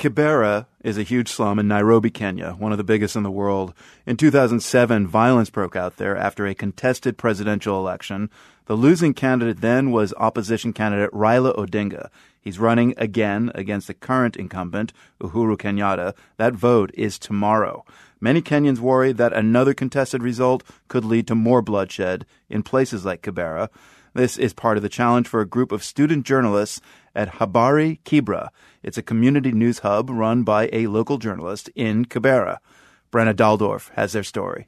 Kibera is a huge slum in Nairobi, Kenya, one of the biggest in the world. In 2007, violence broke out there after a contested presidential election. The losing candidate then was opposition candidate Raila Odinga. He's running again against the current incumbent, Uhuru Kenyatta. That vote is tomorrow. Many Kenyans worry that another contested result could lead to more bloodshed in places like Kibera. This is part of the challenge for a group of student journalists at Habari Kibra. It's a community news hub run by a local journalist in Kibera. Brenna Daldorf has their story.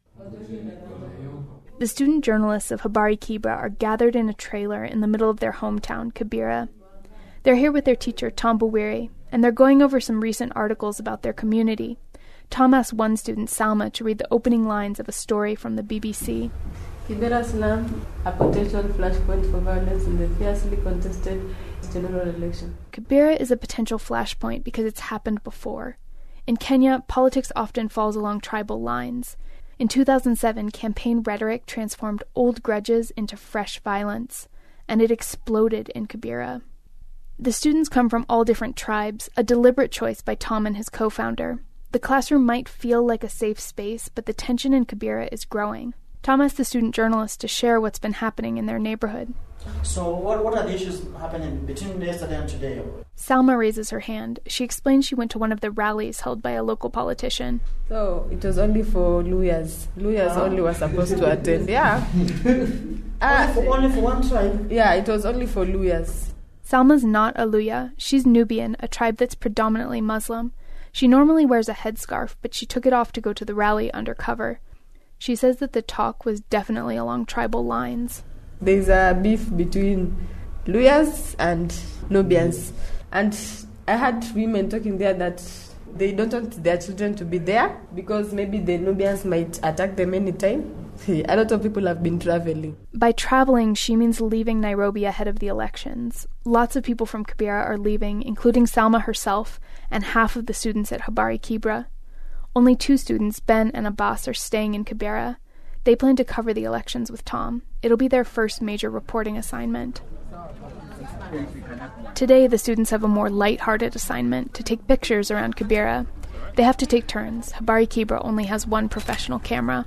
The student journalists of Habari Kibra are gathered in a trailer in the middle of their hometown, Kibera. They're here with their teacher, Tom Bawiri, and they're going over some recent articles about their community. Tom asked one student, Salma, to read the opening lines of a story from the BBC. Kibera slum, a potential flashpoint for violence in the fiercely contested general election. Kibera is a potential flashpoint because it's happened before. In Kenya, politics often falls along tribal lines. In 2007, campaign rhetoric transformed old grudges into fresh violence, and it exploded in Kibera. The students come from all different tribes, a deliberate choice by Tom and his co-founder. The classroom might feel like a safe space, but the tension in Kibera is growing. Tom asked the student journalists to share what's been happening in their neighborhood. So what are the issues happening between yesterday and today? Salma raises her hand. She explains she went to one of the rallies held by a local politician. So it was only for Luyas. Luyas only were supposed to attend. Yeah. Only for one tribe? Yeah, it was only for Luyas. Salma's not a Luya. She's Nubian, a tribe that's predominantly Muslim. She normally wears a headscarf, but she took it off to go to the rally undercover. She says that the talk was definitely along tribal lines. There's a beef between Luyas and Nubians. And I had women talking there that they don't want their children to be there because maybe the Nubians might attack them anytime. A lot of people have been traveling. By traveling, she means leaving Nairobi ahead of the elections. Lots of people from Kibera are leaving, including Salma herself and half of the students at Habari Kibra. Only 2 students, Ben and Abbas, are staying in Kibera. They plan to cover the elections with Tom. It'll be their first major reporting assignment. Today, the students have a more light-hearted assignment to take pictures around Kibera. They have to take turns. Habari Kibra only has one professional camera.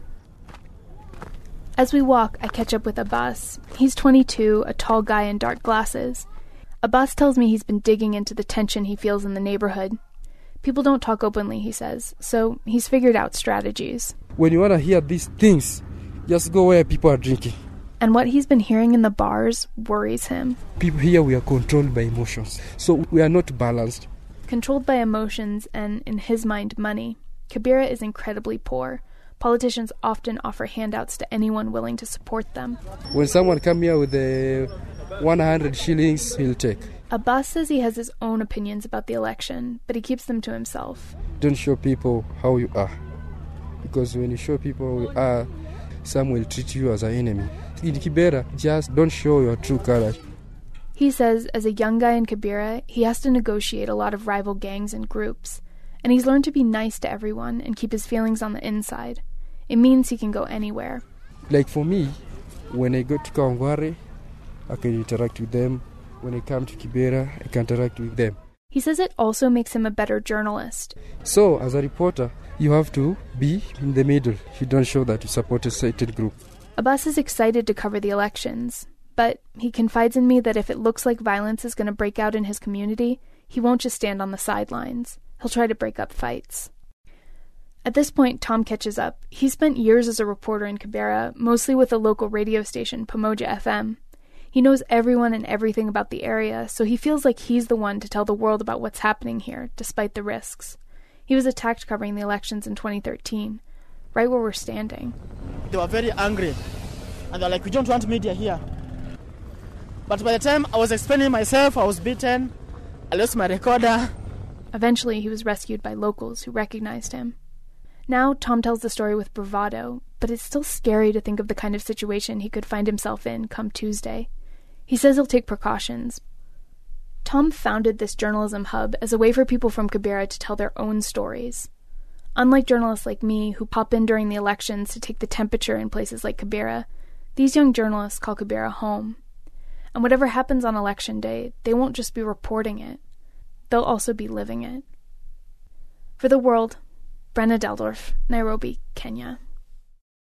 As we walk, I catch up with Abbas. He's 22, a tall guy in dark glasses. Abbas tells me he's been digging into the tension he feels in the neighborhood. People don't talk openly, he says, so he's figured out strategies. When you want to hear these things, just go where people are drinking. And what he's been hearing in the bars worries him. People here, we are controlled by emotions, so we are not balanced. Controlled by emotions and, in his mind, money. Kibera is incredibly poor. Politicians often offer handouts to anyone willing to support them. When someone comes here with 100 shillings, he'll take. Abbas says he has his own opinions about the election, but he keeps them to himself. Don't show people how you are, because when you show people how you are, some will treat you as an enemy. In Kibera, just don't show your true color. He says as a young guy in Kibera, he has to negotiate a lot of rival gangs and groups, and he's learned to be nice to everyone and keep his feelings on the inside. It means he can go anywhere. Like for me, when I go to Kawangware, I can interact with them. When I come to Kibera, I can interact with them. He says it also makes him a better journalist. So, as a reporter, you have to be in the middle. You don't show that you support a certain group. Abbas is excited to cover the elections, but he confides in me that if it looks like violence is going to break out in his community, he won't just stand on the sidelines. He'll try to break up fights. At this point, Tom catches up. He spent years as a reporter in Kibera, mostly with a local radio station, Pamoja FM. He knows everyone and everything about the area, so he feels like he's the one to tell the world about what's happening here, despite the risks. He was attacked covering the elections in 2013, right where we're standing. They were very angry, and they're like, we don't want media here. But by the time I was explaining myself, I was beaten, I lost my recorder. Eventually, he was rescued by locals who recognized him. Now, Tom tells the story with bravado, but it's still scary to think of the kind of situation he could find himself in come Tuesday. He says he'll take precautions. Tom founded this journalism hub as a way for people from Kibera to tell their own stories. Unlike journalists like me, who pop in during the elections to take the temperature in places like Kibera, these young journalists call Kibera home. And whatever happens on election day, they won't just be reporting it. they'll also be living it. For The World, Brenna Deldorf, Nairobi, Kenya.